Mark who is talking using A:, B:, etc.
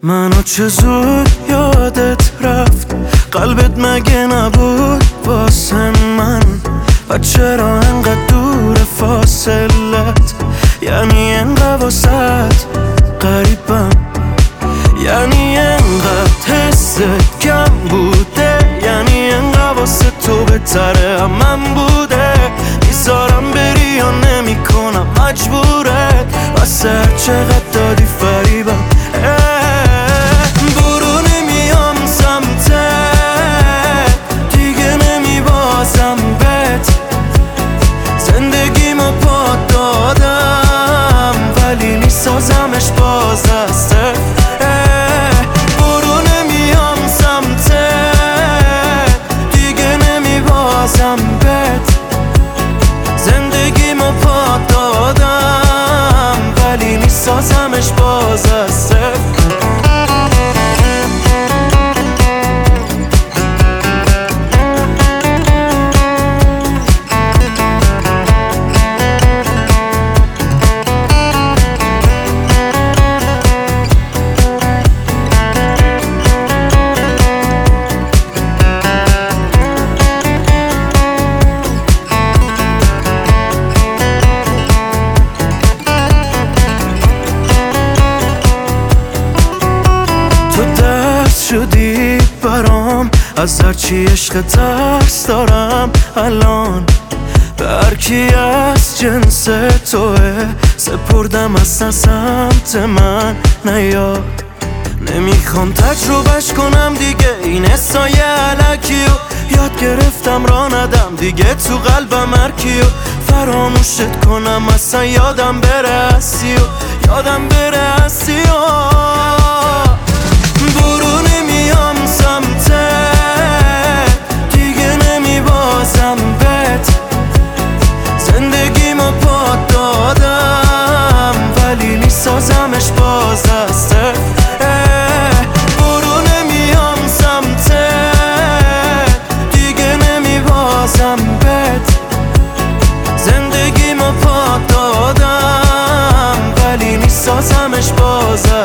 A: منو چه زود یادت رفت، قلبت مگه نبود واسه من؟ و چرا انقدر دور فاصلت؟ یعنی انقدر واسط غریبم، یعنی انقدر حست کم بوده، یعنی انقدر واسه تو بهتره من بوده. میذارم بری یا نمی کنم مجبورت، واسه هر چقدر دادی فریبم. برو نمیام سمتت، دیگه نمیبازم بهت، زندگیمو پا دادم ولی میسازمش باز از صفر. برو نمیام سمتت، دیگه نمیبازم بهت، زندگیمو پا دادم ولی میسازمش باز از صفر. شدی برام، از هرچی عشق ترس دارم الان. به هرکی از جنس توه سپردم اصلا سمت من نیاد. نمیخوام تجربهش کنم دیگه این حسای علکی و یاد گرفتم را ندم دیگه تو قلبم هرکی و فراموشت کنم اصلا یادم بره هستی و یادم بره هستی و برو نمیام سمتت، دیگه نمیبازم بهت، زندگیمو پا دادم ولی میسازمش باز از صفر. برو نمیام سمتت، دیگه نمیبازم بهت، زندگیمو پا دادم ولی میسازمش باز از صفر.